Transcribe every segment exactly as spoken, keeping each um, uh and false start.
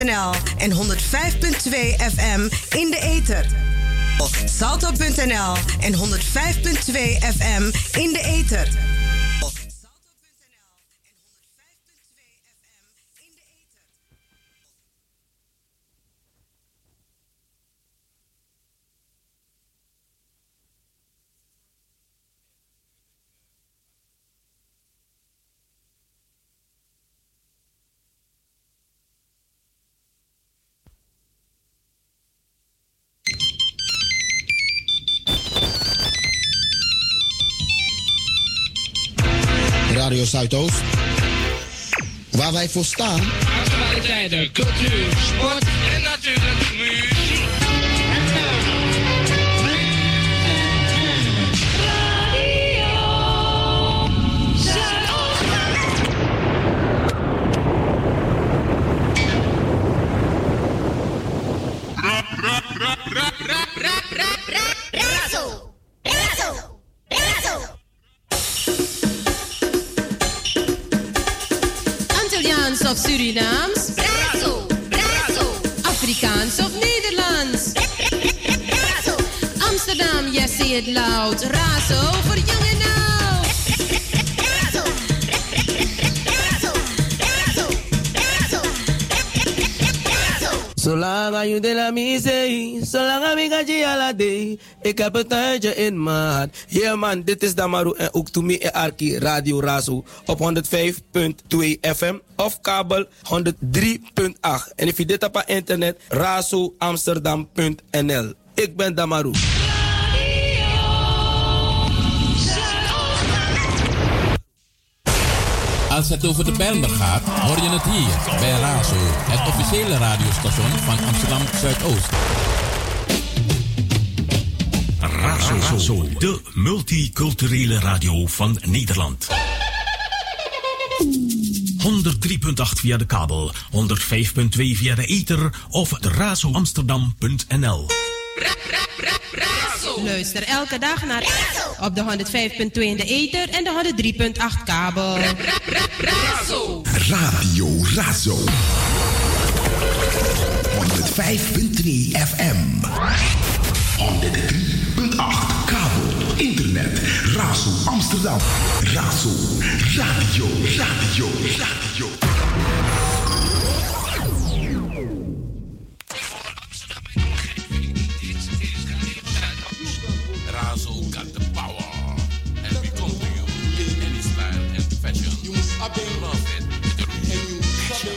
en honderd vijf komma twee F M in de ether. Salto punt n l en honderd vijf komma twee F M in de ether. Radio Zuidoost, waar wij voor staan. Actualiteiten, cultuur, sport en natuurlijk muziek. Radio Zuidoost. Rap, rap, rap, rap, rap, rap, rap, rap, Razo, Razo, Razo. Antilliaans of Surinaams? Brazo, Brazo. Afrikaans of Nederlands? Brazo. Amsterdam, yes, say it loud. Razo voor jong en oud. Brazo, Brazo, Brazo, Brazo, Brazo. Zolang je de la misei, zolang ik ga je ala day, ik heb het tijdje in mijn hart. Yeah man, dit is Damaru en ook to me en Arki Radio Razo op honderd vijf komma twee F M of kabel honderd drie komma acht. En if je dit op internet, razo amsterdam punt n l. Ik ben Damaru. Als het over de Bijlmer gaat, hoor je het hier bij Razo, het officiële radiostation van Amsterdam Zuidoost. Razo, Razo, de multiculturele radio van Nederland. honderd drie komma acht via de kabel, honderd vijf komma twee via de ether of razo amsterdam punt n l. Luister elke dag naar Razo op de honderd vijf komma twee in de ether en de honderd drie komma acht kabel. Radio Razo. honderd vijf komma twee F M. honderd drie komma acht kabel. Internet. Razo Amsterdam. Razo. Radio. Radio. Radio. Razo got the power. And we come to you in any style and fashion. You must love it. And you sabe,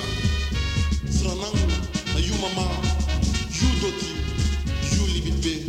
Sranang, na you mama, you doti, you live it be.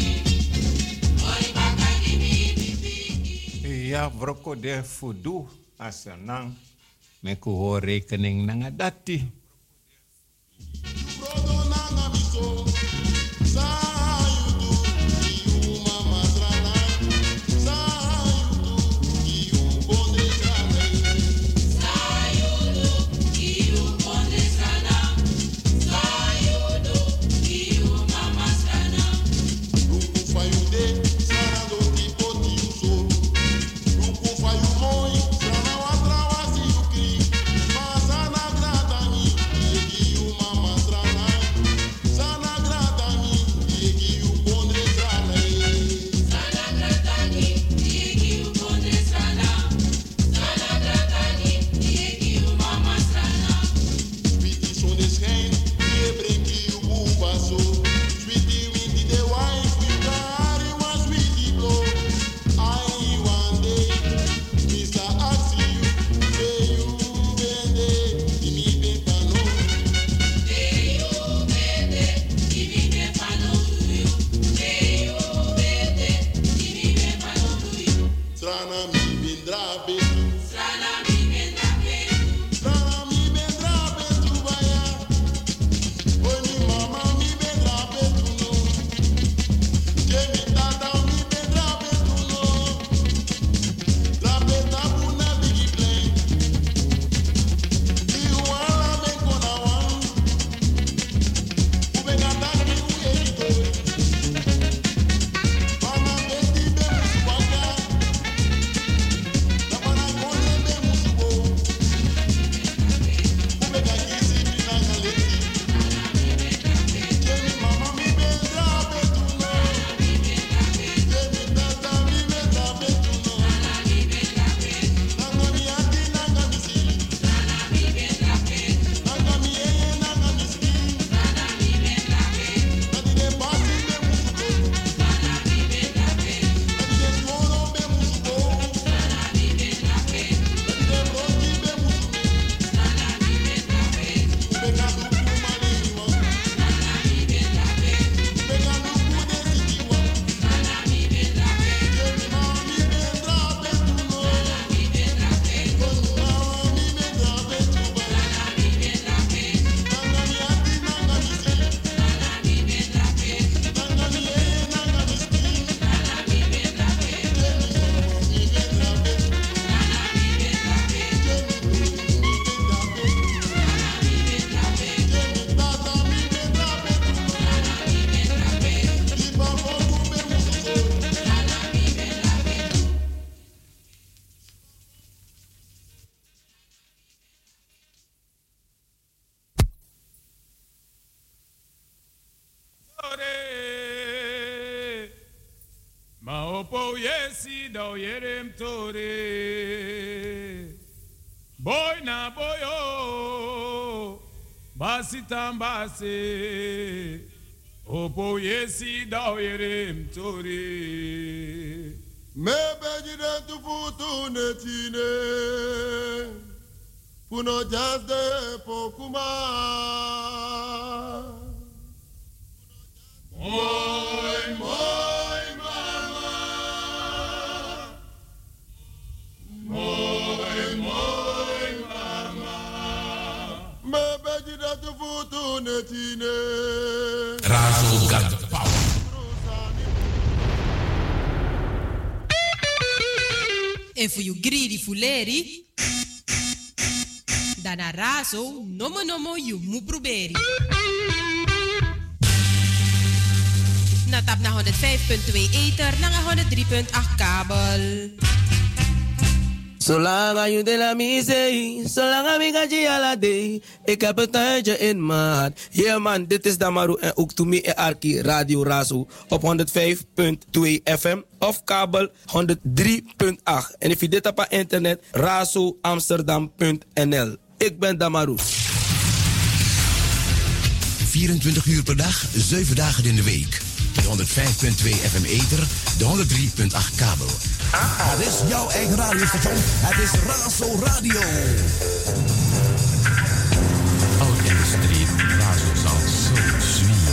De Voodoo asanang me kuho rekening nanga dati. Maopo yesi do yerem tore. Boy na boyo. Basitam base. Opo yesi do yerem tore. Me begide tu futu netine. Puno jazde pokuma. Moi, moi, mama. Moi, moi, mama. Me begide tu futu netine. Razo got the power. En voor you greedy fuleri, dan a razo, nomo nomo you mu proberi. Natap na honderdvijf komma twee ether, na honderddrie komma acht kabel. Zolang aan je de la misee, zolang aan ik je ala day, ik heb een tuintje in mijn hart. Yeah man, dit is Damaru en ook to me en Arki Radio Razo op honderdvijf komma twee F M of kabel honderddrie komma acht. En if je dit op het internet, razo amsterdam punt n l. Ik ben Damaru. vierentwintig uur per dag, zeven dagen in de week. De honderdvijf komma twee F M ether, de honderddrie komma acht kabel. Ah, het is jouw eigen radiostation. Het is Razo Radio. Out in the street, Razo sounds so sweet.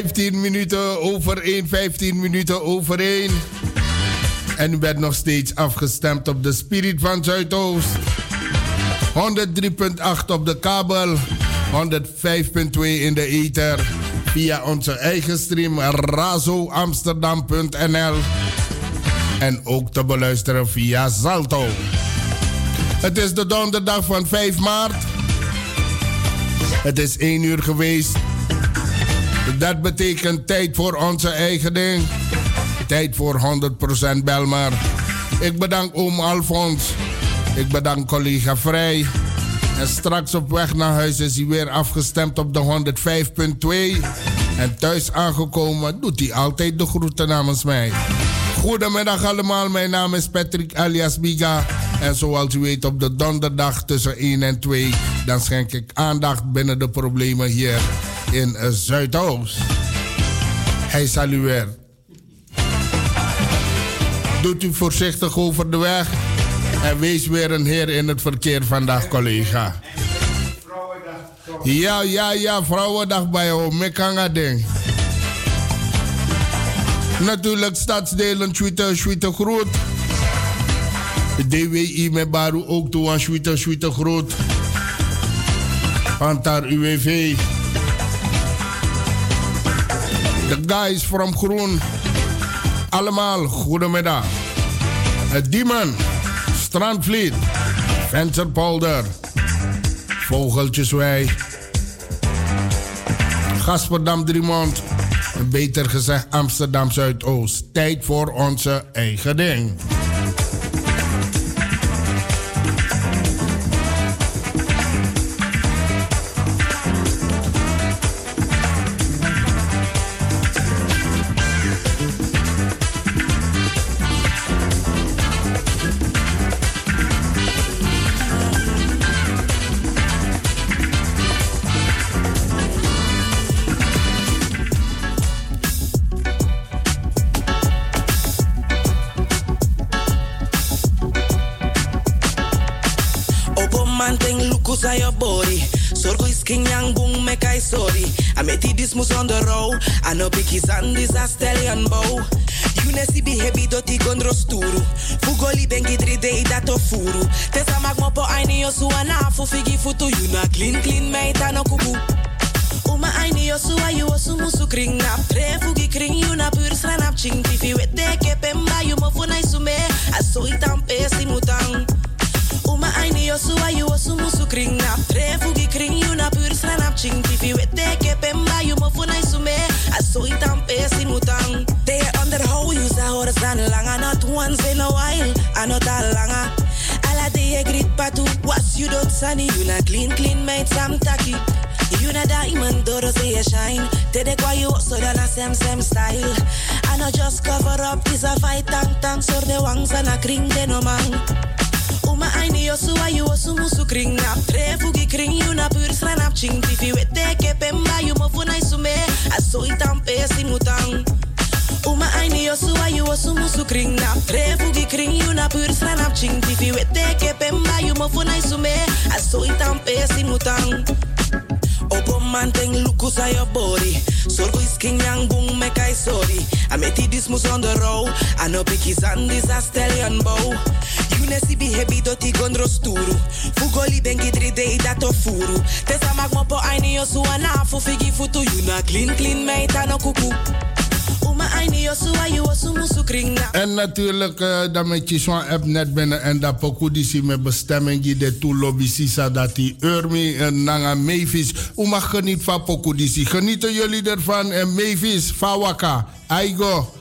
vijftien minuten over één, vijftien minuten over één. En u bent nog steeds afgestemd op de Spirit van Zuidoost. honderd drie komma acht op de kabel, honderdvijf komma twee in de ether. Via onze eigen stream razo amsterdam punt n l. En ook te beluisteren via Zalto. Het is de donderdag van vijf maart. Het is één uur geweest. Dat betekent tijd voor onze eigen ding. Tijd voor honderd procent Belmar. Ik bedank oom Alfons. Ik bedank collega Vrij. En straks op weg naar huis is hij weer afgestemd op de honderdvijf komma twee. En thuis aangekomen doet hij altijd de groeten namens mij. Goedemiddag allemaal, mijn naam is Patrick alias Biga. En zoals u weet op de donderdag tussen één en twee... dan schenk ik aandacht binnen de problemen hier in Zuidoost. Hij salueert. Doet u voorzichtig over de weg. En wees weer een heer in het verkeer vandaag, collega. Ja, ja, ja, vrouwendag bij jou. Mekanga ding. Natuurlijk stadsdelen, Twitter, Twitter groot. D W I met Baru ook toe aan Twitter, Twitter groot. Antar U W V. The guys from Groen. Allemaal, goedemiddag. Het Diemen, Strandvliet, Vensterpolder, Vogeltjeswei, Gasperdam Driemond, en beter gezegd Amsterdam Zuidoost. Tijd voor onze eigen ding. Sa your body, sorgo is king yang boom make I sorry. I met this mus on the road, I know big is and this a stallion bow. You ne si be heavy doti gondro sturu. Fugoli bengi three day that of furu. Tesa mag mo po aini yo suana fu figi futu. You na clean clean meita no kuku. Uma aini yo suwa you osu musu kring nap. Tre fugi kring you na pur sranap ching. Tifi wete kepemba you mo funa isume. Aso itam pesi mutang. Uma aini yo suwa you osu musu kring nap. Tre fugi kring you na pur sranap ching. Tifi wete kepemba you mo funa isume. Aso itam pesi mutang. They underhold you sa horizon langa. Not once in a while, I not that langa. Ala de grit patu, was you don't sunny. You na clean clean made some tacky. You na diamond, doro say you shine. Te de kwa you so da na same same style. I not just cover up, is a fight tank tank. So de wangs and a kring de no man. Uma aini yo suwa you osu musu kring nap. Tre fugi kring you na pur sranap ching. Tifi wete kepemba you mo funa isume. Aso itam pesi mutang. Uma aini yo suwa you osu musu kring nap. Tre fugi kring you na pur sranap ching. Tifi wete kepemba you mo funa isume. Aso itam pesi mutang. Opo manteng lukus a your body. Sorgo is king yang boom make I sorry. I met this mus on the road. I know bikis and this a stallion bow. You ne si be heavy doti gondro sturu. Fugoli bengi three day that of furu. Tesa mag mo po aini yo suana fu figi futu. You na clean clean meita no kuku. En natuurlijk, uh, dan met je zo'n app net binnen en dat pokudisi met bestemming die de toe lobby sisa dat die Urmi en Nanga Mavis. U mag genieten van pokudisi. Genieten jullie ervan en Mavis, Fawaka, Aigo.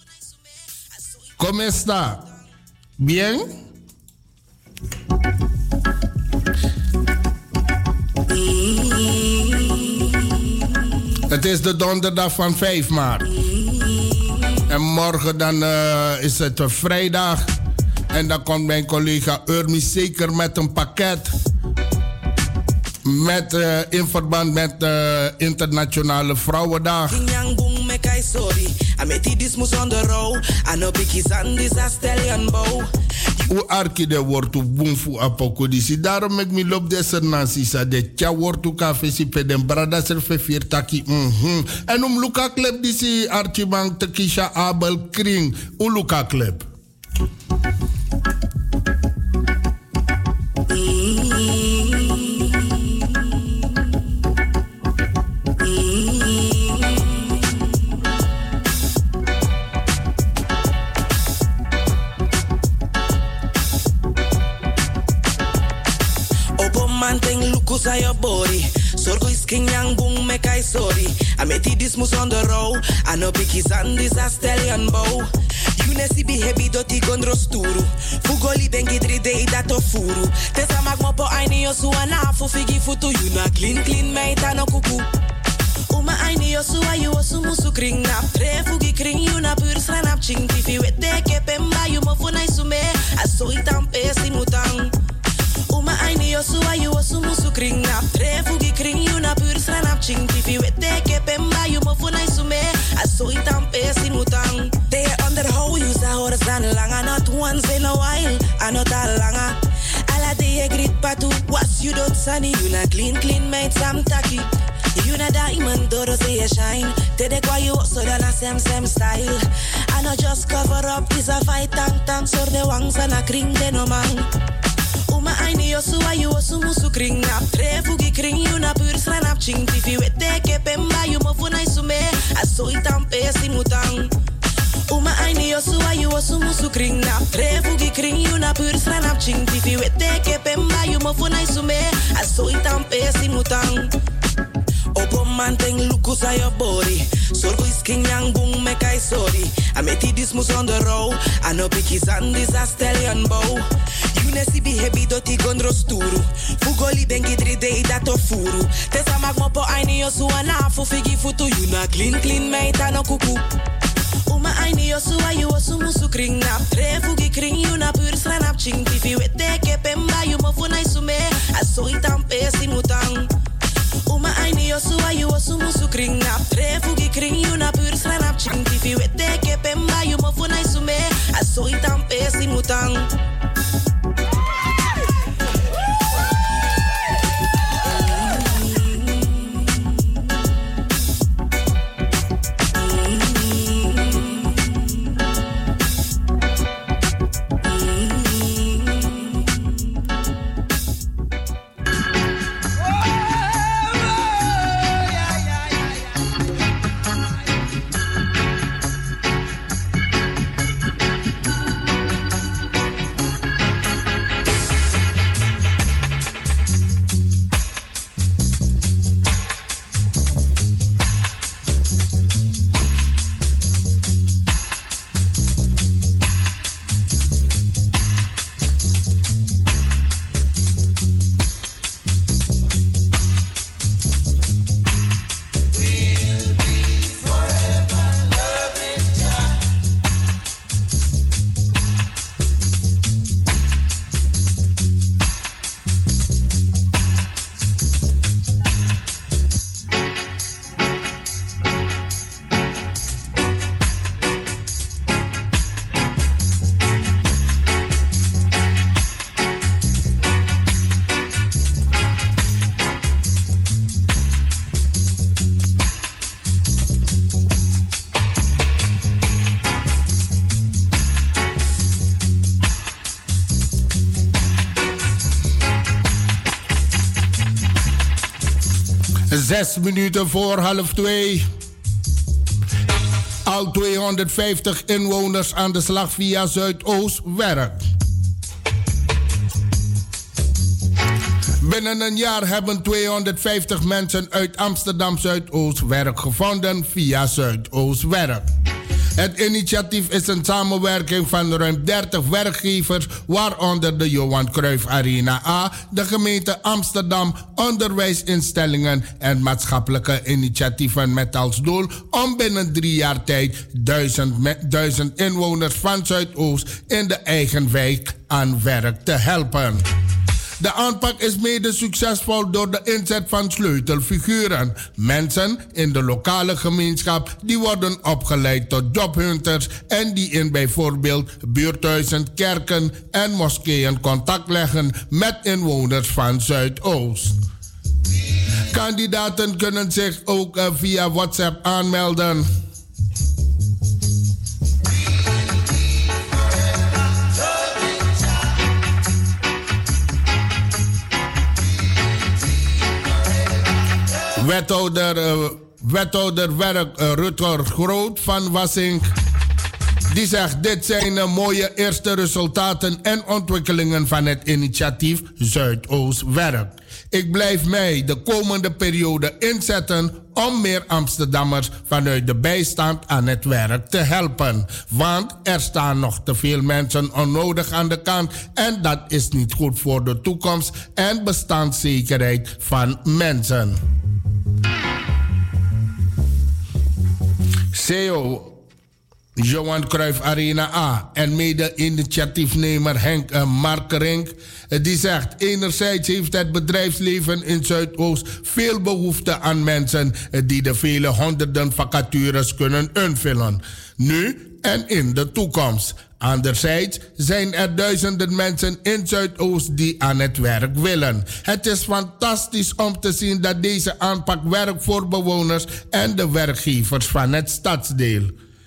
¿Cómo está? Bien? Het is de donderdag van vijf maart. En morgen dan uh, is het uh, vrijdag. En dan komt mijn collega Urmi zeker met een pakket. Met, uh, in verband met de uh, Internationale Vrouwendag. U arki de wortu bumfu apokodisi. Daarom ik mi lop de sernansi sa de tja wortu kafe si peden brada serfe vier taki. Mhm. En um luka klep disi archibang tekisha abel kring. U luka klep. Sa your body, sorgo is king yang bung me kai sorry. I met this mus on the road, I know biggie sandis a stallion bow. You ne si be heavy doti gondro sturu. Fugoli bengi three day dat of furu. Tesa mag mo po aini yo suana fu figi futu. You na clean clean meita no kuku. Uma aini yo suwa you osu musu kring nap. Tre fugi kring you na pur sranap ching. Tifi wete ke pemba you mo funai sume. Aso itam pesi mutang. Uma aini yo suwa you osu musu kring nap. Tre fugi kring you na pur sranap ching. Tifi wete ke pemba you mo funai sume. Aso itam pesi mutang. They underhold you sa horas dan langa. Not once in a while, I not that langa. Ala de grit patu, was you don't sunny. You na clean clean made some tacky. You na diamond, dodo say you shine. Te de kwa you so da na same same style. I not just cover up, is a fight tang tang. Sor de wangs and a kring de no man. Uma aini yo suwa you osu musu kring nap. Tre fugi kring you na pur sranap ching. Tifi wete ke pemba you mo funai sume. Aso itam pesi mutang. Uma aini yo suwa you osu musu kring nap. Tre fugi kring you na pur sranap ching. Tifi wete ke pemba you mo funai sume. Aso itam pesi mutang. Opo manteng lukus a your body. Sorgo is king yang bung me kai sorry. I met this mus on the road. I know biggie sandis a stallion bow. You ne si be heavy doti gondro sturu. Fugoli bengi three day dat of furu. Tesa mag mo po aini yo suana fu figi futu. You na clean clean meita no kuku. Uma aini yo suwa you osu musu kring nap. Tre fugi kring you na pur sranap ching. Tifi wete ke pemba you mo funai sume. Aso itam pesi mutang. Uma aini yo suwa you osu musu kring nap. Tre fugi kring you na pur sranap ching. Tifi wete ke pemba you mo funai sume. Aso itam pesi mutang. Zes minuten voor half twee. Al tweehonderdvijftig inwoners aan de slag via Zuidoost werk. Binnen een jaar hebben tweehonderdvijftig mensen uit Amsterdam Zuidoost werk gevonden via Zuidoost werk. Het initiatief is een samenwerking van ruim dertig werkgevers, waaronder de Johan Cruijff Arena A, de gemeente Amsterdam, onderwijsinstellingen en maatschappelijke initiatieven met als doel om binnen drie jaar tijd duizend, duizend inwoners van Zuidoost in de eigen wijk aan werk te helpen. De aanpak is mede succesvol door de inzet van sleutelfiguren. Mensen in de lokale gemeenschap die worden opgeleid tot jobhunters en die in bijvoorbeeld buurthuizen, kerken en moskeeën contact leggen met inwoners van Zuidoost. Kandidaten kunnen zich ook uh, via WhatsApp aanmelden. Wethouder, uh, wethouder werk uh, Rutger Groot van Wassink. Die zegt, dit zijn uh, mooie eerste resultaten en ontwikkelingen van het initiatief Zuidoost werkt. Ik blijf mij de komende periode inzetten om meer Amsterdammers vanuit de bijstand aan het werk te helpen. Want er staan nog te veel mensen onnodig aan de kant en dat is niet goed voor de toekomst en bestaanszekerheid van mensen. C E O Johan Cruijff Arena A en mede-initiatiefnemer Henk uh, Markerink, uh, die zegt, enerzijds heeft het bedrijfsleven in Zuidoost veel behoefte aan mensen uh, die de vele honderden vacatures kunnen invullen, nu en in de toekomst. Anderzijds zijn er duizenden mensen in Zuidoost die aan het werk willen. Het is fantastisch om te zien dat deze aanpak werkt voor bewoners en de werkgevers van het stadsdeel.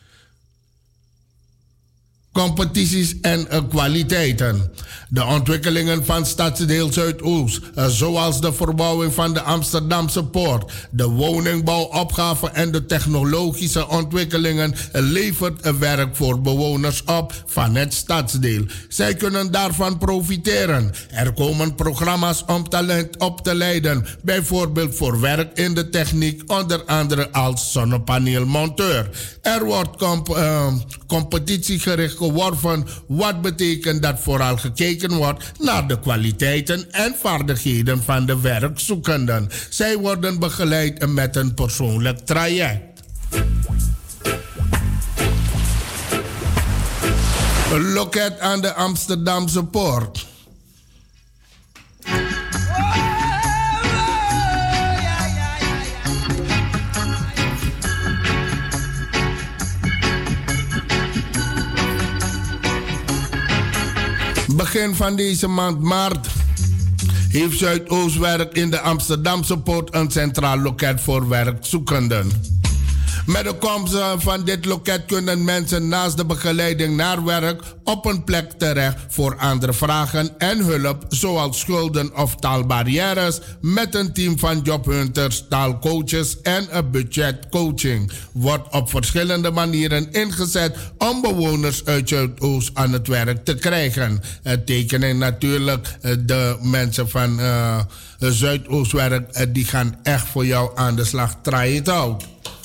Competities en uh, kwaliteiten. De ontwikkelingen van stadsdeel Zuidoost, uh, zoals de verbouwing van de Amsterdamse Poort, de woningbouwopgave en de technologische ontwikkelingen, uh, levert uh, werk voor bewoners op van het stadsdeel. Zij kunnen daarvan profiteren. Er komen programma's om talent op te leiden, bijvoorbeeld voor werk in de techniek, onder andere als zonnepaneelmonteur. Er wordt comp- uh, competitiegericht geworven, wat betekent dat vooral gekeken wordt naar de kwaliteiten en vaardigheden van de werkzoekenden. Zij worden begeleid met een persoonlijk traject. Een loket aan de Amsterdamse Poort. Begin van deze maand maart heeft Zuidoostwerk in de Amsterdamse Poort een centraal loket voor werkzoekenden. Met de komst van dit loket kunnen mensen naast de begeleiding naar werk op een plek terecht voor andere vragen en hulp, zoals schulden of taalbarrières, met een team van jobhunters, taalcoaches en een budgetcoaching. Wordt op verschillende manieren ingezet om bewoners uit Zuidoost aan het werk te krijgen. Het tekenen natuurlijk de mensen van uh, Zuidoostwerk, die gaan echt voor jou aan de slag. Try it out.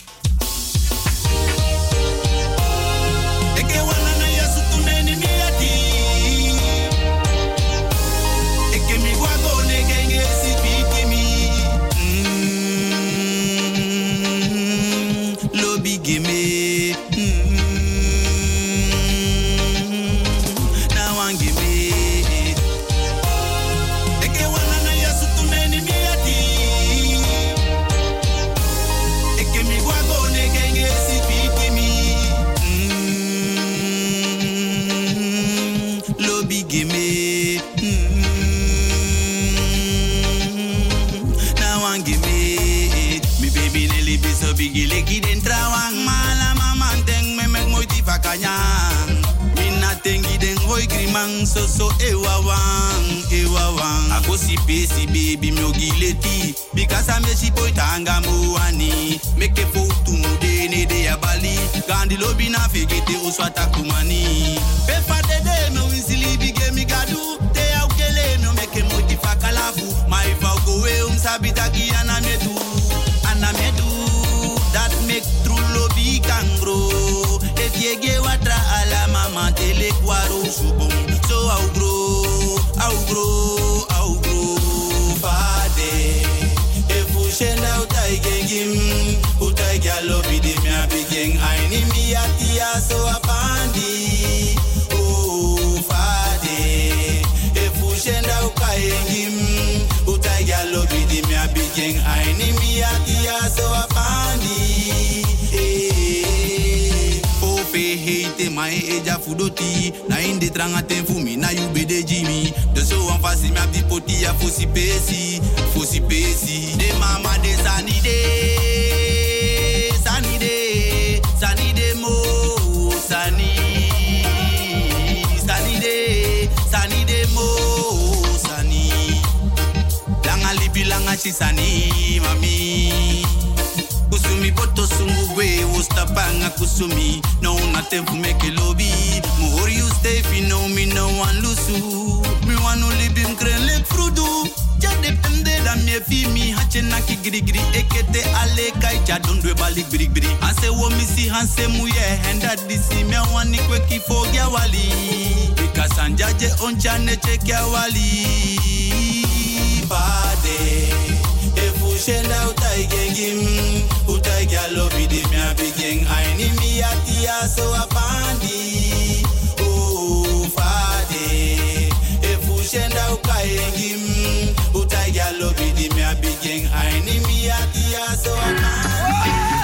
So so ewa wang, ewa wang. Ako si pe si baby mi ogileti. Because I'm a si boy tanga muani. Make a photo mu de ne de ya bali. Gandhi lobi na fegete oswata kumani. Pepa de de me winsili bige mi gadu. Te ya ukele no make a moti fakalafu. My fa go we um sabita ki anamedu, anamedu. That make true lobi kangro. If ye ge watra ala mama tele kwaro subong. So I'll grow, I'll grow, I'll grow, Fade. If you send out I can give, who take your love with me, I begin. I need me at the so a bandi. Oh, Fade. If you send out I can give. ja fudoti. Na in de tranga ten fumi, na you be de Jimmy. De so wan fasi me ap di poti ya fosi pesi, fosi pesi. De mama de sanide, sanide, sanide mo, sani, sanide, sanide mo, sani. Langa libi langa chisani, mami. Kusumi poto sungu we usta banga kusumi. No nothing for make a lobby. More you stay if you know me no one lusu. Me want to live in green lake frudu. Ja depende da me fi mi hache na ki gri gri ekete ale kai ja don dwe balik bri bri. Anse wo mi si hanse muye henda disi me wani kwe ki fogya wali. Because anjaje oncha ne chekia wali. Bade. Shenda utai gengim, utai galobi de mi abigeng. Aini mi atia so apandi, oh fade. Efu shenda ukai gengim, utai galobi de mi abigeng. Aini mi atia so apandi.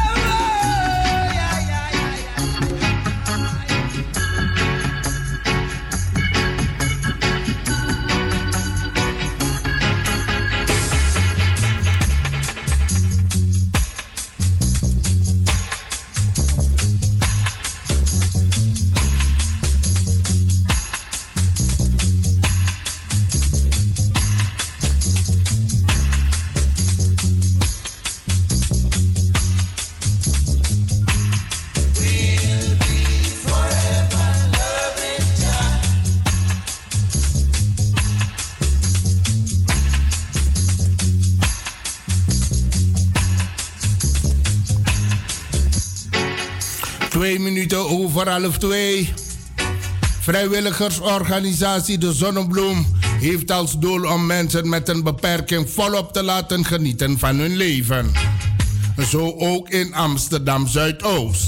Twee minuten over half twee. Vrijwilligersorganisatie De Zonnebloem heeft als doel om mensen met een beperking volop te laten genieten van hun leven. Zo ook in Amsterdam Zuidoost.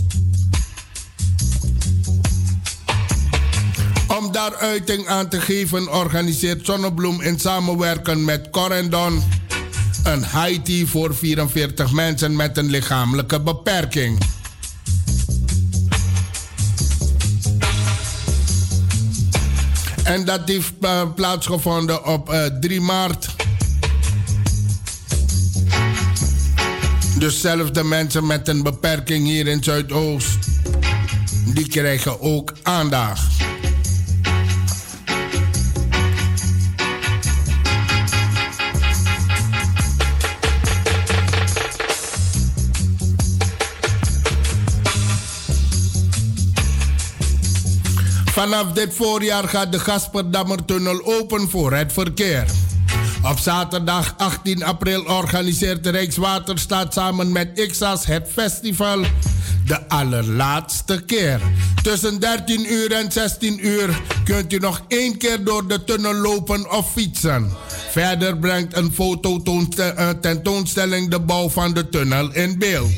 Om daar uiting aan te geven organiseert Zonnebloem in samenwerking met Corendon een high tea voor vierenveertig mensen met een lichamelijke beperking. En dat heeft uh, plaatsgevonden op uh, drie maart. Dus zelfs de mensen met een beperking hier in Zuidoost, die krijgen ook aandacht. Vanaf dit voorjaar gaat de Gasperdammertunnel open voor het verkeer. Op zaterdag achttien april organiseert de Rijkswaterstaat samen met X A S het festival de allerlaatste keer. Tussen dertien uur en zestien uur kunt u nog één keer door de tunnel lopen of fietsen. Verder brengt een fototentoonstelling de bouw van de tunnel in beeld.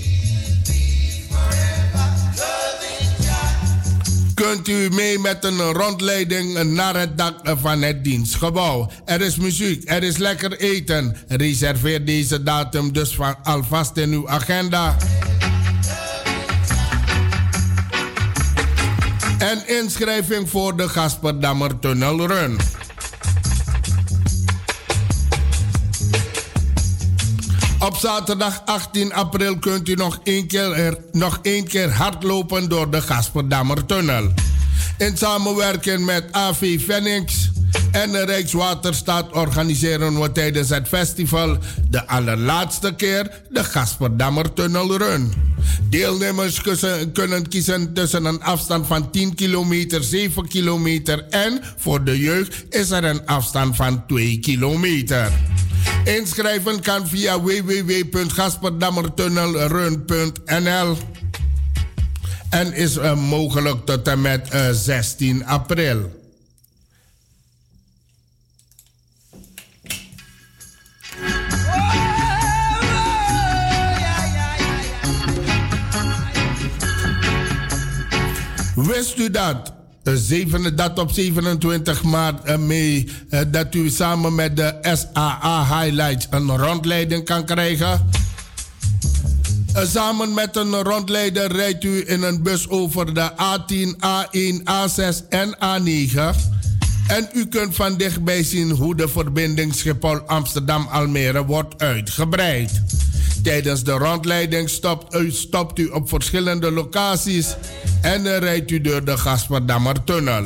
Kunt u mee met een rondleiding naar het dak van het dienstgebouw. Er is muziek, er is lekker eten. Reserveer deze datum dus van alvast in uw agenda. En inschrijving voor de Gasperdammer Tunnel Run. Op zaterdag achttien april kunt u nog één keer, nog één keer hardlopen door de Gasperdammertunnel. In samenwerking met A V Phoenix en de Rijkswaterstaat organiseren we tijdens het festival de allerlaatste keer de Gasperdammertunnel Run. Deelnemers kunnen kiezen tussen een afstand van tien kilometer, zeven kilometer en voor de jeugd is er een afstand van twee kilometer. Inschrijven kan via w w w punt gasperdammertunnelrun punt n l en is uh, mogelijk tot en met uh, zestien april. Wist u dat? Zeven, dat op zevenentwintig maart uh, mee uh, dat u samen met de S A A Highlights een rondleiding kan krijgen. Samen met een rondleider rijdt u in een bus over de A tien, A één, A zes en A negen. En u kunt van dichtbij zien hoe de verbinding Schiphol-Amsterdam-Almere wordt uitgebreid. Tijdens de rondleiding stopt u, stopt u op verschillende locaties en rijdt u door de Gasperdammertunnel.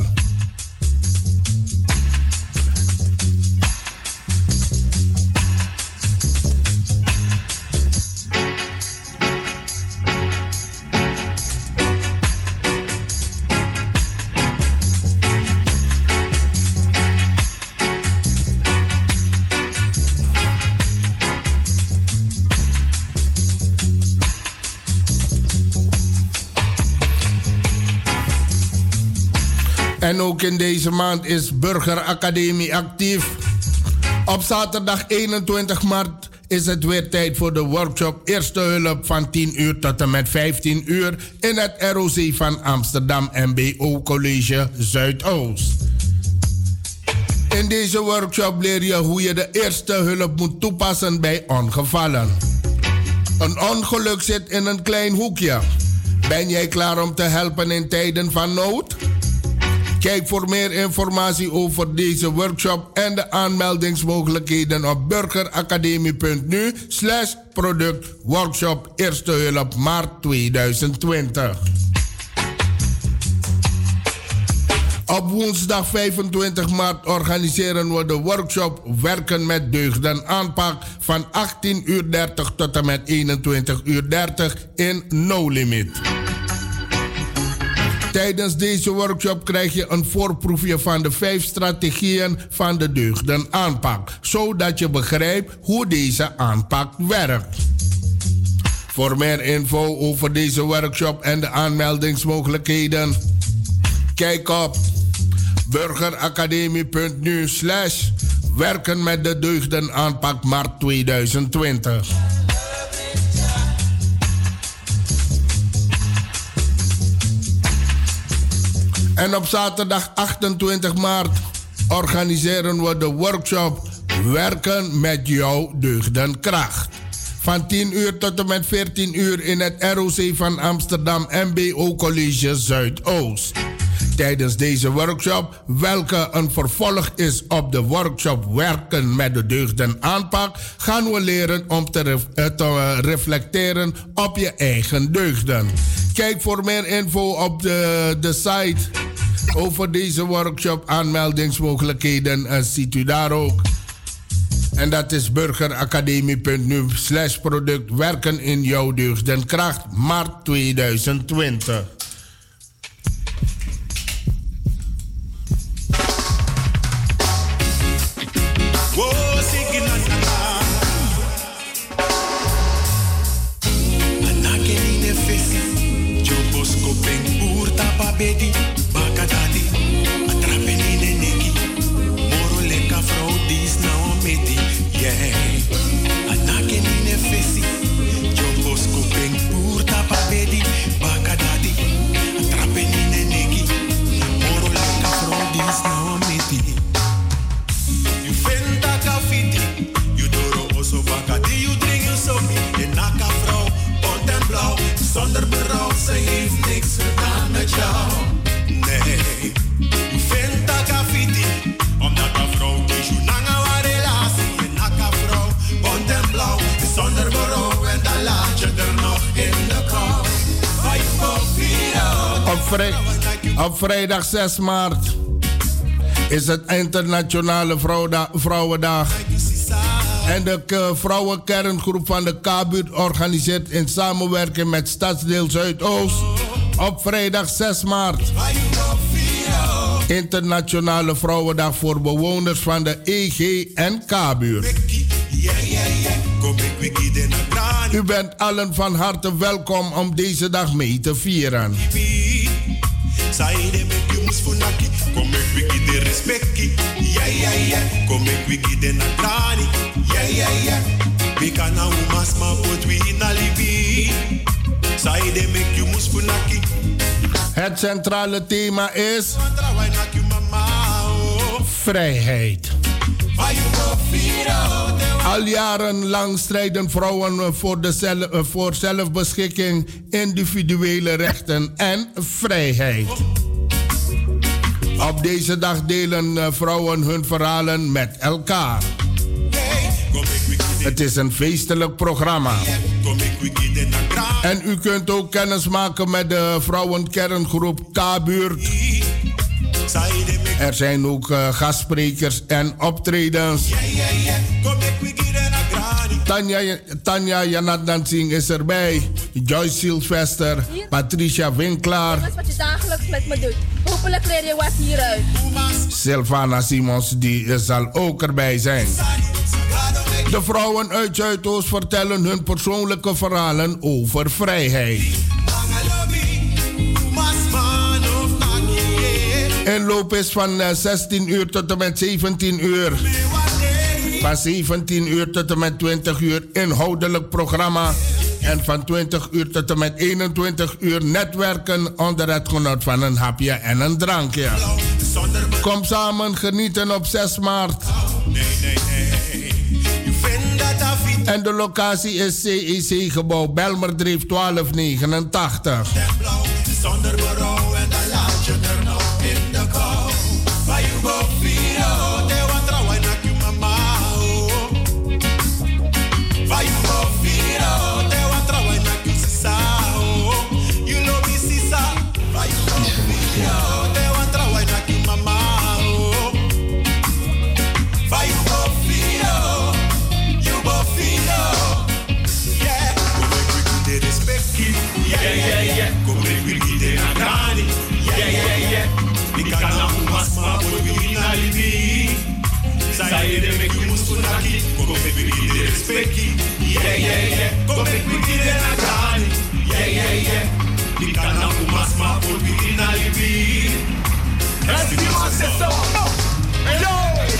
En ook in deze maand is Burgeracademie actief. Op zaterdag eenentwintig maart is het weer tijd voor de workshop Eerste Hulp van tien uur tot en met vijftien uur in het R O C van Amsterdam M B O College Zuidoost. In deze workshop leer je hoe je de eerste hulp moet toepassen bij ongevallen. Een ongeluk zit in een klein hoekje. Ben jij klaar om te helpen in tijden van nood? Kijk voor meer informatie over deze workshop en de aanmeldingsmogelijkheden op burgeracademie.nu slash product workshop Eerste Hulp maart tweeduizend twintig. Op woensdag vijfentwintig maart organiseren we de workshop Werken met Deugden aanpak van achttien uur dertig tot en met eenentwintig uur dertig in No Limit. Tijdens deze workshop krijg je een voorproefje van de vijf strategieën van de deugdenaanpak, zodat je begrijpt hoe deze aanpak werkt. Voor meer info over deze workshop en de aanmeldingsmogelijkheden, kijk op burgeracademie.nu slash werken met de deugdenaanpak maart tweeduizend twintig. En op zaterdag achtentwintig maart organiseren we de workshop Werken met jouw deugdenkracht. Van tien uur tot en met veertien uur in het R O C van Amsterdam M B O College Zuidoost. Tijdens deze workshop, welke een vervolg is op de workshop Werken met de deugdenaanpak, gaan we leren om te, ref- te reflecteren op je eigen deugden. Kijk voor meer info op de, de site over deze workshop, aanmeldingsmogelijkheden, en ziet u daar ook. En dat is burgeracademie.nu slash product Werken in jouw deugdenkracht maart tweeduizend twintig. Baby, bakadadi, atrapeni neneki, moro leka vrouw dis nou meti, yeah. Anakeni ne fesi, jobos kopeng purta babedi, bakadadi, atrapeni neneki, moro leka vrouw dis nou meti. You fenta kafiti, you doro oso bakadi, you drink you so, je naka vrouw, bont en blauw, zonder berouw, ze heeft niks gedaan met jou. Nee, je vindt dat graffiti, omdat een vrouw kiest je nanga wa relatie. Je naka vrouw, bont en blauw, zonder berouw en dan laat je er nog in de kou. Op, vrij, op vrijdag zes maart is het Internationale Vrouwda- Vrouwendag. En de uh, vrouwenkerngroep van de K-buurt organiseert in samenwerking met Stadsdeel Zuidoost op vrijdag zes maart Internationale Vrouwendag voor bewoners van de E G en K-buurt. U bent allen van harte welkom om deze dag mee te vieren. Kom ik wiki de respecti, ja ja ja. Kom ik wiki de nagrani, ja ja ja. We kan nou mas ma pot we na libi. Sai de make you mus funaki. Het centrale thema is vrijheid. Al jarenlang strijden vrouwen voor, de zelf, voor zelfbeschikking, individuele rechten en vrijheid. Op deze dag delen vrouwen hun verhalen met elkaar. Het is een feestelijk programma. En u kunt ook kennis maken met de vrouwenkerngroep K-buurt. Er zijn ook uh, gastsprekers en optredens. Tanja, Tanja Janat Dancing is erbij. Joyce Sylvester, Patricia Winkelaar. Dat is wat je dagelijks met me doet. Hopelijk leer je wat hieruit. Sylvana Simons die zal ook erbij zijn. De vrouwen uit Zuidoost vertellen hun persoonlijke verhalen over vrijheid. Inloop is van zestien uur tot en met zeventien uur. Van zeventien uur tot en met twintig uur inhoudelijk programma. En van twintig uur tot en met eenentwintig uur netwerken onder het genot van een hapje en een drankje. Kom samen genieten op zes maart. En de locatie is C E C-gebouw Belmerdreef twaalf negenentachtig. Zonder berouw en dan laat je er nog in de kou. Waar je go viro, te want trouwen nak je mama. Waar je go viro, te want trouwen nak je sisa. You know me sisa. Waar je go viro, te want trouwen nak je mama. Waar je go viro, you go viro. Yeah, come make we give the respect. Yeah, yeah, yeah. Come make we give the agrani. Yeah, yeah, yeah. Nikana umasma boy we na libi. Say they make you muskulaki. Come make we give the respect. Yeah, yeah, yeah. Come make we give the agrani. Yeah, yeah, yeah. Nikana umasma boy we na libi. Let's give us a song. Hello.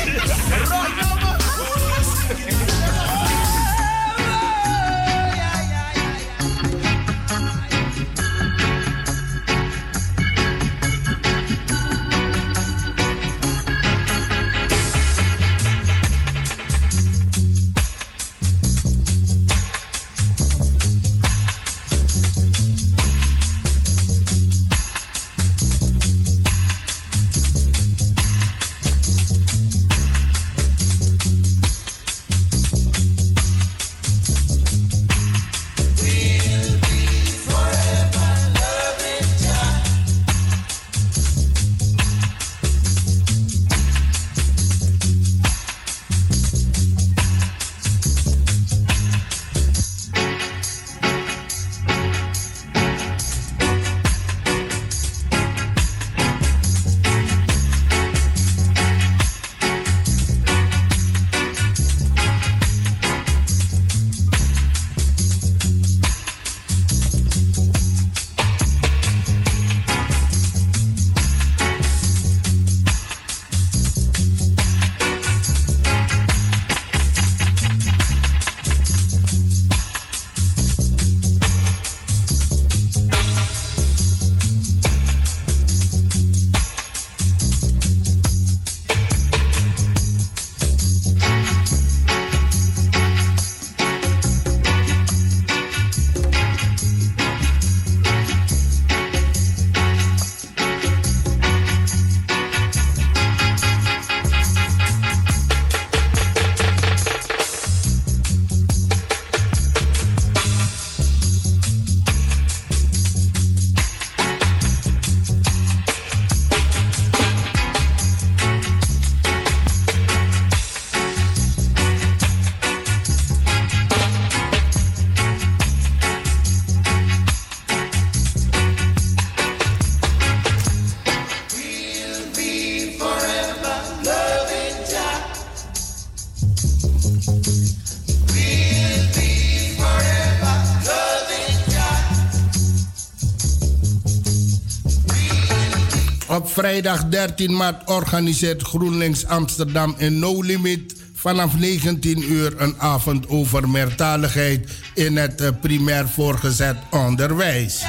Op vrijdag dertien maart organiseert GroenLinks Amsterdam in No Limit vanaf negentien uur een avond over meertaligheid in het uh, primair voorgezet onderwijs.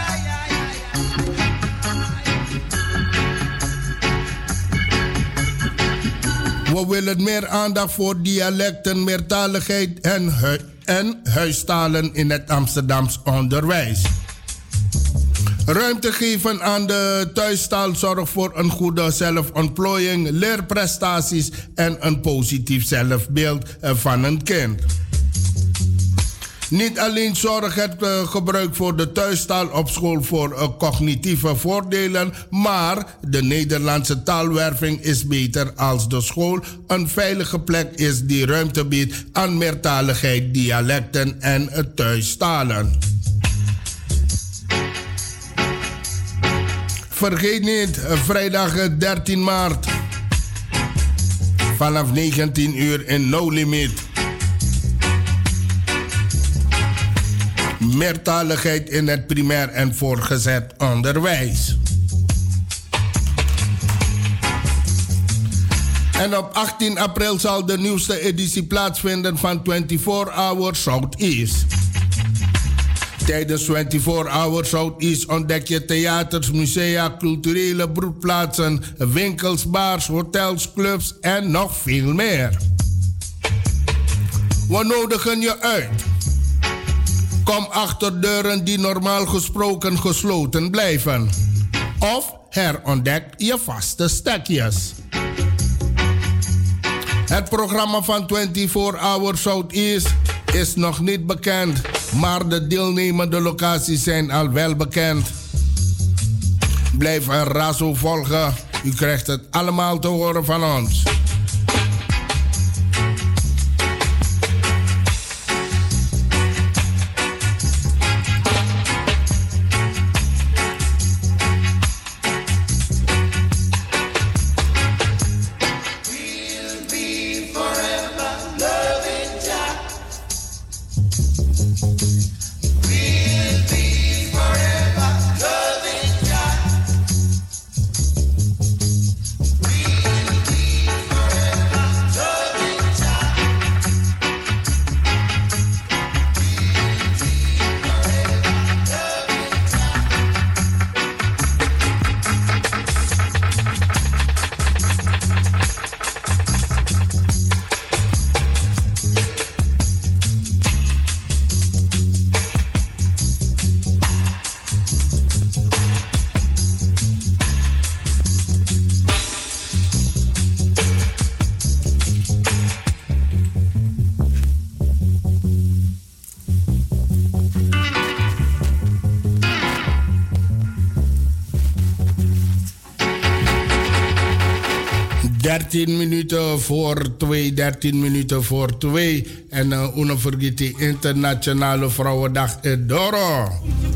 We willen meer aandacht voor dialecten, meertaligheid en, hu en huistalen in het Amsterdams onderwijs. Ruimte geven aan de thuistaal zorgt voor een goede zelfontplooiing, leerprestaties en een positief zelfbeeld van een kind. Niet alleen zorgt het uh, gebruik voor de thuistaal op school voor uh, cognitieve voordelen, maar de Nederlandse taalwerving is beter als de school een veilige plek is die ruimte biedt aan meertaligheid, dialecten en uh, thuistalen. Vergeet niet, uh, vrijdag dertien maart vanaf negentien uur in No Limit. Meertaligheid in het primair en voortgezet onderwijs. En op achttien april zal de nieuwste editie plaatsvinden van vierentwintig hour Southeast. Tijdens vierentwintig hour Southeast ontdek je theaters, musea, culturele broedplaatsen, winkels, bars, hotels, clubs en nog veel meer. We nodigen je uit. Kom achter deuren die normaal gesproken gesloten blijven. Of herontdek je vaste stekjes. Het programma van vierentwintig hour Southeast is nog niet bekend, maar de deelnemende locaties zijn al wel bekend. Blijf een Razo volgen. U krijgt het allemaal te horen van ons. dertien minuten voor twee, dertien minuten voor twee. En uh, una vergeet die Internationale Vrouwendag in Doro.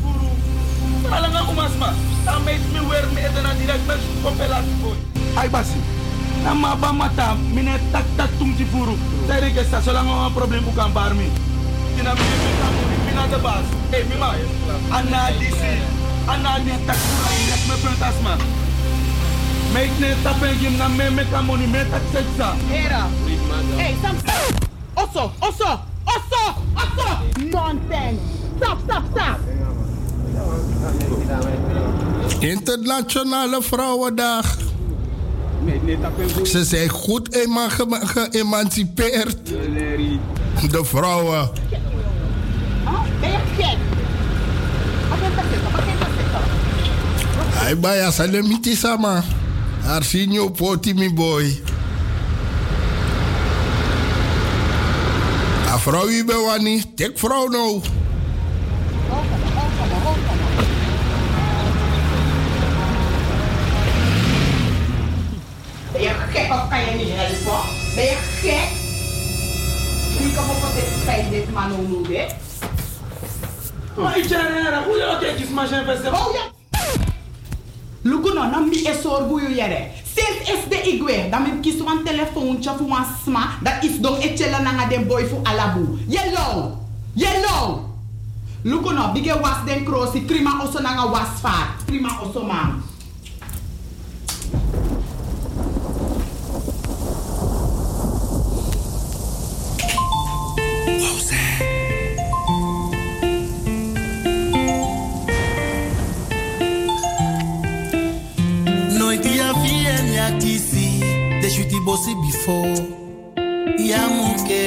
Ai basi, nama bamata mine tak tak tumti furu. Dari kesta solang ang problem bukan barmi. Tina mine mina de bas. Eh mima, anna disi, anna di tak tak me pentasma. Make ne tapen gim na me me kamoni me tak seksa. Era. Hey, stop, stop. Osso, osso, osso, osso. Nonsense. Stop, stop, stop. Internationale Vrouwendag. Ze zijn goed ema ge geëmancipeerd. De vrouwen. Ben je gek? Hij baya salemiti sama. Arsinho poti mi boy. A vrouw wie bewani, tek vrouw nou. Ben je gek of kan je niet helpen? Ben je gek? Ik kan ook altijd spijt dit man ook doen, hè? Maar ik zeg er, hoe je ook kijkt, maar je bent oh ja. Lukuno, na mi esor buyu yere. Sinds is de igwe, dan mi kies wan telefoontje voor wan sma, dat is don etchela nanga den boy voor alabu. Yellow, yellow. Lukuno, bige was den krosi, prima oso nanga was vaart, prima oso man. Deixa-te Shuti bossy before. Yamuke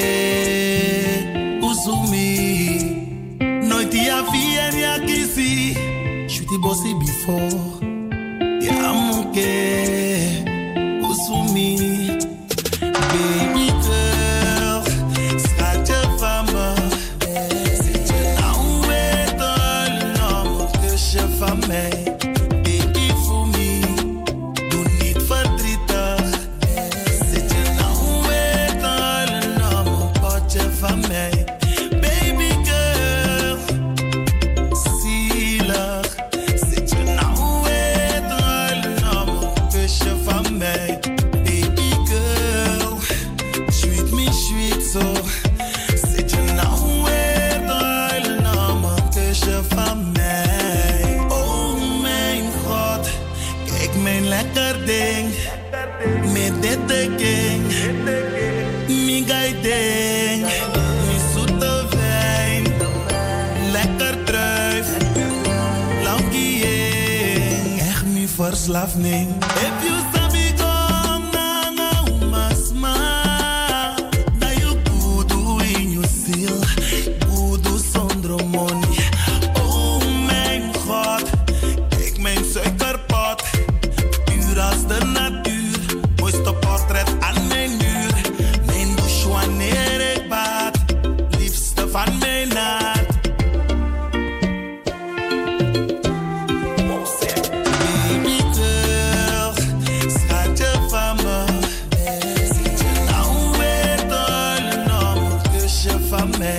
Usumi. Nooit ya vie ya kisi. Shuti bossy before. Yamuke Usumi. Baby girl, schatje van me. Zit je nou weer te huilen om een kusje van mij? Baby voor me, doe niet verdrietig. Zit je nou weer te huilen om een potje van mij? Baby girl, zielig. Zit je nou weer te huilen om een kusje van mij? Zo zit je nou weer te huilen om een kusje van mij. Oh mijn God, kijk mijn lekker ding. Met dit ding, mijn guy ding. Mijn zoete wijn, lekker druif. Langkieng, echt mijn verslaving. If you sabi go na uma smile. Voodoo zonder money. Oh mijn God, kijk mijn suikerpot. Puur als de natuur. Mooiste portret aan mijn muur. Mijn douche wanneer ik bad. Liefste van mijn naad. Baby girl, schatje van me. Zit je nou weer te huilen om een kusje van mij?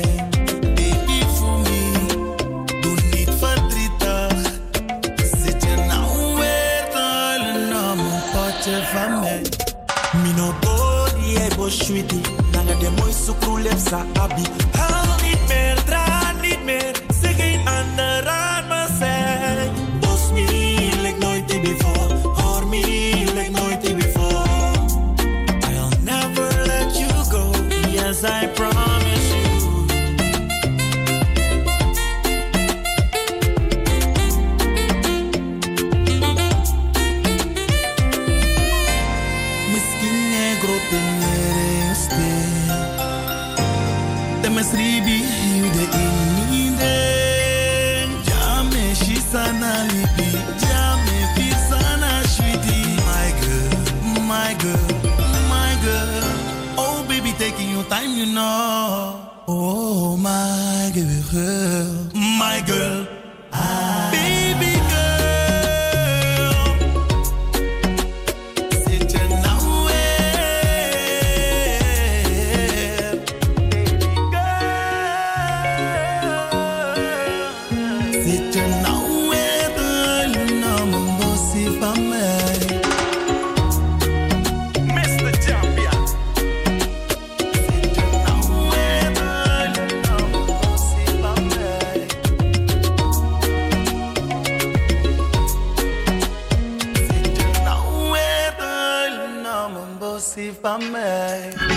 Van mij. Mino body e boshwiti. Nanga de mooi sukru lepsa abi. Hou niet meer, draai niet meer. Zeg geen ander aan me zij. Bos me like nooit before. Hoor me like nooit before. I'll never let you go. Yes, I promise you. Sribi yude inide jame shisana libi jame fisana shwiti. My girl, my girl, my girl. Oh baby, taking your time, you know. Oh my girl, my girl, ah. Baby girl. Zit je nou weer? Zit je nou weer te huilen om een bossie van mij? mister Champion. Zit je nou weer te huilen om een bossie van mij? Zit je nou weer te huilen om een bossie van mij?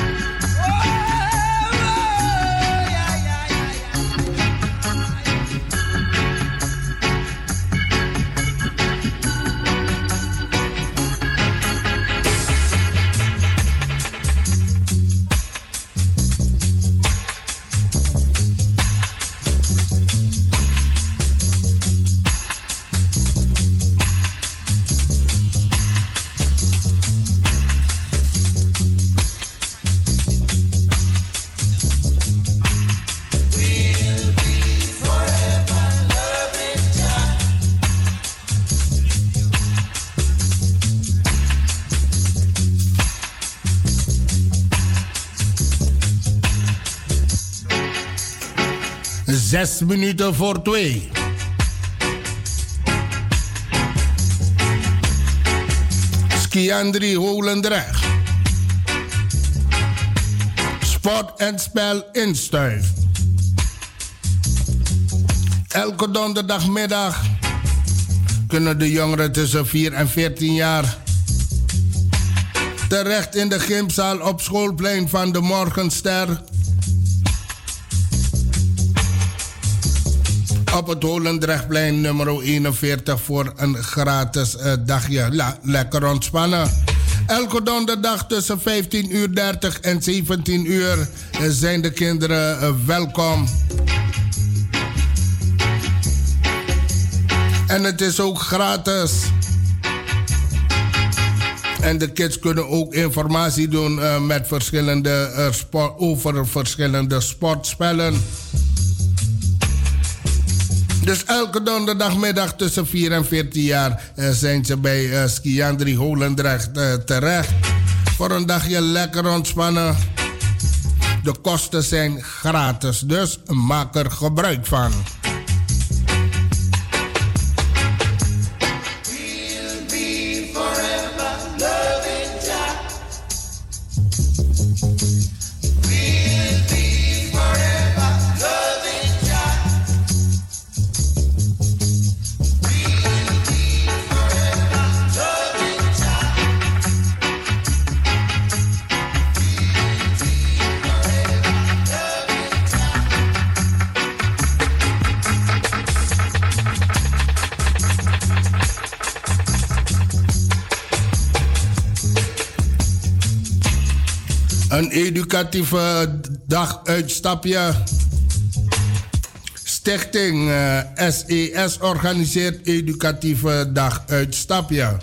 Zes minuten voor twee. Skiandri Holendrecht. Sport en spel instuif. Elke donderdagmiddag kunnen de jongeren tussen vier en veertien jaar terecht in de gymzaal op schoolplein van de Morgenster. Op het Holendrechtplein nummer eenenveertig voor een gratis uh, dagje. La, lekker ontspannen. Elke donderdag tussen vijftien uur dertig en zeventien uur zijn de kinderen welkom. En het is ook gratis. En de kids kunnen ook informatie doen uh, met verschillende, uh, sport, over verschillende sportspellen. Dus elke donderdagmiddag tussen vier en veertien jaar uh, zijn ze bij uh, Skiandri Holendrecht uh, terecht. Voor een dagje lekker ontspannen. De kosten zijn gratis, dus maak er gebruik van. Een educatieve daguitstapje. Stichting uh, S E S organiseert educatieve daguitstapje.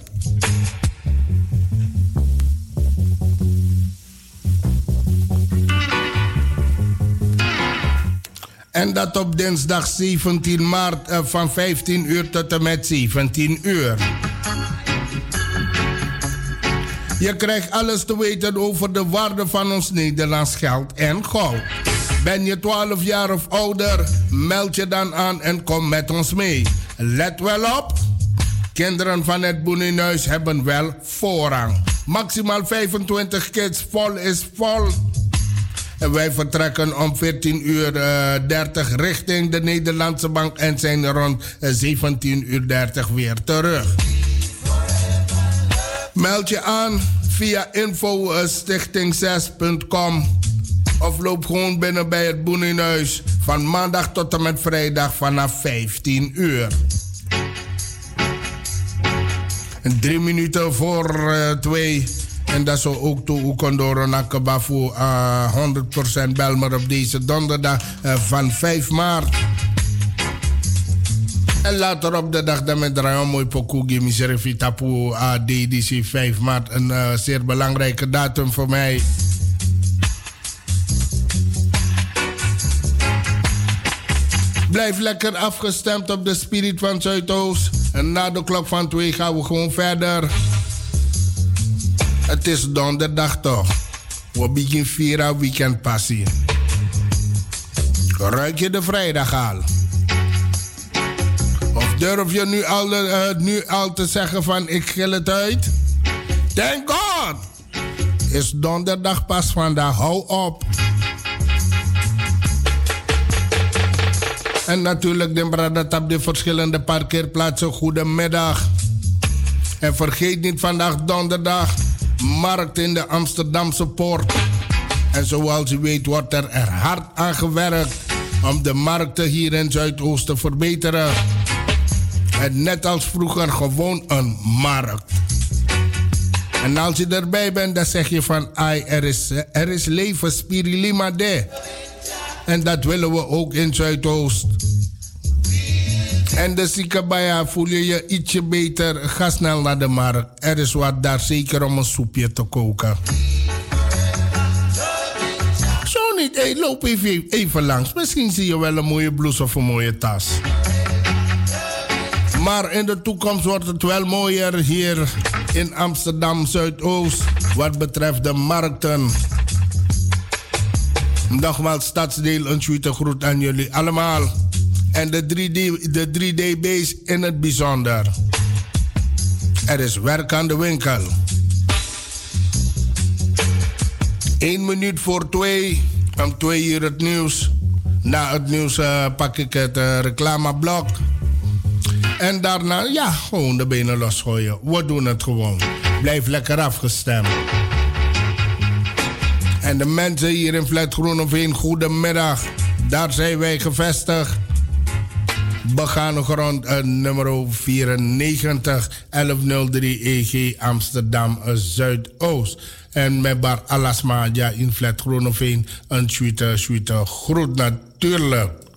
En dat op dinsdag zeventien maart uh, van vijftien uur tot en met zeventien uur. Je krijgt alles te weten over de waarde van ons Nederlands geld en goud. Ben je twaalf jaar of ouder? Meld je dan aan en kom met ons mee. Let wel op. Kinderen van het Boeninhuis hebben wel voorrang. Maximaal vijfentwintig kids, vol is vol. En wij vertrekken om veertien uur dertig richting de Nederlandse Bank en zijn rond zeventien uur dertig weer terug. Meld je aan via info stichting zes punt com of loop gewoon binnen bij het Boeninhuis van maandag tot en met vrijdag vanaf vijftien uur. En drie minuten voor uh, twee. En dat zou ook toe Kondoro Nakaba voor uh, honderd procent Belmer op deze donderdag uh, van vijf maart. En later op de dag dat met draaien mooi pokoe miserevita voor A D D C vijf maart. Een uh, zeer belangrijke datum voor mij. Blijf lekker afgestemd op de Spirit van Zuidoost. En na de klok van twee gaan we gewoon verder. Het is donderdag toch. We beginnen vieren weekend passie. Ruik je de vrijdag al? Of durf je nu al, uh, nu al te zeggen van ik gil het uit? Thank God! Is donderdag pas vandaag, hou op. En natuurlijk de bradat op de verschillende parkeerplaatsen. Goedemiddag. En vergeet niet vandaag donderdag markt in de Amsterdamse Poort. En zoals u weet wordt er, er hard aan gewerkt om de markten hier in Zuidoost te verbeteren. En net als vroeger gewoon een markt. En als je erbij bent, dan zeg je van ai, er is, er is leven, spirilima de. En dat willen we ook in Zuidoost. En de Sikabaya voel je je ietsje beter. Ga snel naar de markt. Er is wat daar zeker om een soepje te koken. Zo niet, hey, loop even, even langs. Misschien zie je wel een mooie blouse of een mooie tas. Maar in de toekomst wordt het wel mooier hier in Amsterdam Zuidoost. Wat betreft de markten. Nogmaals, stadsdeel, een tweede groet aan jullie allemaal. En de drie D, de drie D B's in het bijzonder. Er is werk aan de winkel. Eén minuut voor twee. Om twee uur het nieuws. Na het nieuws uh, pak ik het uh, reclameblok. En daarna, ja, gewoon de benen losgooien. We doen het gewoon. Blijf lekker afgestemd. En de mensen hier in Vlet Groeneveen, goedemiddag. Daar zijn wij gevestigd. Begane grond uh, nummer vierennegentig, elfhonderddrie E G Amsterdam uh, Zuidoost. En met Bar Alasma ja, in Flat Groeneveen een suite, suite groet natuurlijk.